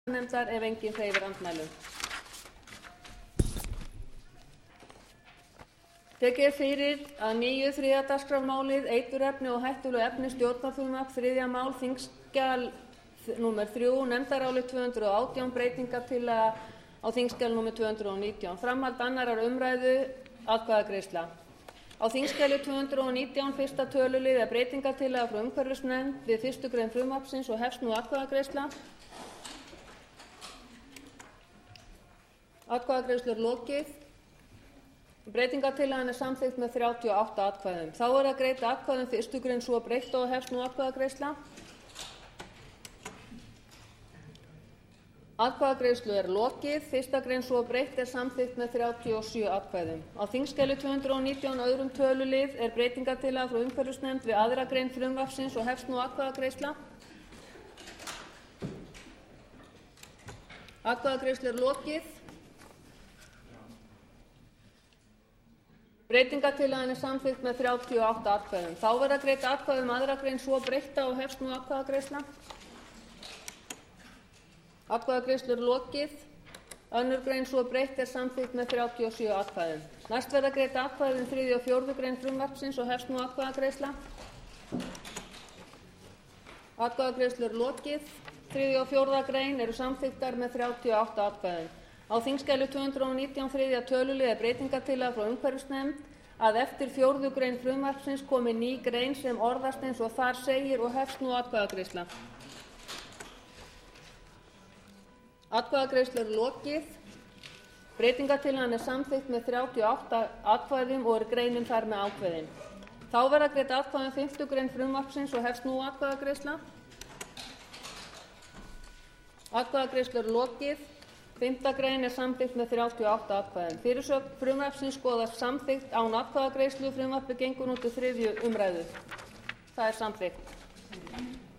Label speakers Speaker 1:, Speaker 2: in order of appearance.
Speaker 1: nefndar ef enginn hreyfir andmælum. Tekið er fyrir að nýju 3. dagskrármálið eiturefni og hættuleg efni stjórnarfrumvarp 3. mál þingskjal nr. 3 nefndarálit 218 breytingartillaga á þingskjali nr. 219 framhald 2. umræðu atkvæðagreiðsla. Á þingskjali 219 fyrsta tölulið er breytingartillaga frá umhverfisnefnd við 1. grein frumvarpsins og hefst nú atkvæðagreiðsla. Atkvæðagreiðslu er lokið. Breytingartillagan er samþykkt með 38 atkvæðum. Þá er að greiða atkvæði um 1. grein svo breytt og hefst nú atkvæðagreiðsla. Atkvæðagreiðslu er lokið. 1. grein svo breytt er samþykkt með 37 atkvæðum. Á þingskjali 219 öðrum tölulið er breytingartillaga frá umhverfisnefnd við 2. grein frumvarpsins og hefst nú atkvæðagreiðsla. Atkvæðagreiðslu er lokið. Breytingartillagan er samþykkt með 38 atkvæðum. Þá verða greidd atkvæði um 2. grein svo breytta og hefst nú atkvæðagreiðsla. Atkvæðagreiðslu er lokið. 2. grein svo breytt er samþykkt með 37 atkvæðum. Næst verða greidd atkvæði um 3. og 4. grein frumvarpsins og hefst nú atkvæðagreiðsla. Atkvæðagreiðslu er lokið. 3. og 4. grein eru samþykktar með 38 atkvæðum. Á þingskjali 219 3. tölulið er breytingartillaga frá umhverfisnefnd að eftir 4. grein frumvarpsins komi ný grein sem orðast eins og þar segir og hefst nú atkvæðagreiðsla. Atkvæðagreiðslu er lokið. Breytingartillagan er samþykkt með 38 atkvæðum og er greinin þar með ákveðin. Þá verða greidd atkvæði um 5. grein frumvarpsins og hefst nú atkvæðagreiðsla. Atkvæðagreiðslu er lokið. 5. grein er samþykkt með 38 atkvæðum. Fyrirsögn frumvarpsins skoðast samþykkt án atkvæðagreiðslu. Frumvarpið gengur nú til 3. umræðu. Það er samþykkt.